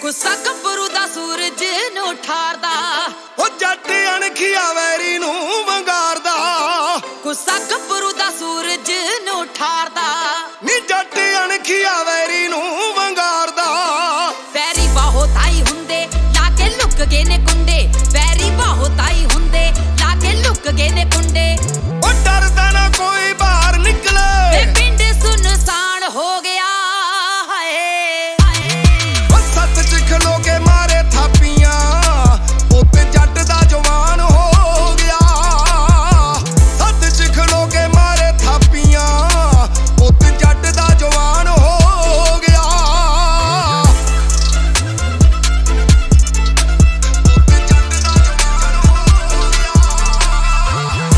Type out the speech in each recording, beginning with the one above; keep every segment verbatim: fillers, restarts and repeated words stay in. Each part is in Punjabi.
ਗੁੱਸਾ ਗੱਭਰੂ ਦਾ ਸੂਰਜ ਨੂੰ ਠਾਰਦਾ, ਉਹ ਜੱਟ ਅਣਖੀਆ ਵੈਰੀ ਨੂੰ ਵੰਗਾਰਦਾ। ਗੁੱਸਾ ਗੱਭਰੂ ਦਾ ਸੂਰਜ ਨੂੰ ਠਾਰਦਾ, ਨੀ ਜੱਟ ਅਣਖੀਆ ਵੈਰੀ ਨੂੰ ਵੰਗਾਰਦਾ। ਵੈਰੀ ਬਾਹੋ ਤਾਈ ਹੁੰਦੇ ਲਾ ਕੇ ਲੁੱਕ ਗਏ ਨੇ ਕੁੰਡੇ, ਵੈਰੀ ਬਾਹੋ ਤਾਈ ਹੁੰਦੇ ਲਾ ਕੇ ਲੁੱਕ ਗਏ ਨੇ ਕੁੰਡੇ। ਉਹ ਡਰਦਾ ਨਾ ਕੋਈ ਬਾਹਰ ਨਿਕਲੇ, ਵੇ ਪਿੰਡ ਸੁਨਸਾਨ ਹੋ ਗਿਆ ਹਾਏ। ਉਹ ਸੱਤ ਚ ਖਲੋ ਕੇ ਮਾਰੇ ਥਾਪੀਆਂ, ਉੱਤੇ ਜੱਟ ਦਾ ਜਵਾਨ ਹੋ ਗਿਆ। ਸੱਤ ਚ ਖਲੋ ਕੇ ਮਾਰੇ ਥਾਪੀਆਂ, ਉੱਤੇ ਜੱਟ ਦਾ ਜਵਾਨ ਹੋ ਗਿਆ। ਉੱਤੇ ਜੱਟ ਦਾ ਜਵਾਨ ਹੋ ਗਿਆ।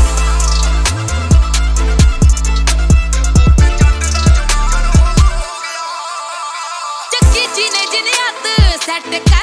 ਉੱਤੇ ਜੱਟ ਦਾ ਜਵਾਨ ਹੋ ਗਿਆ। ਚੱਕੀ ਜੀ ਨੇ ਜਿਹਨੇ ਹੱਥ ਸੈੱਟ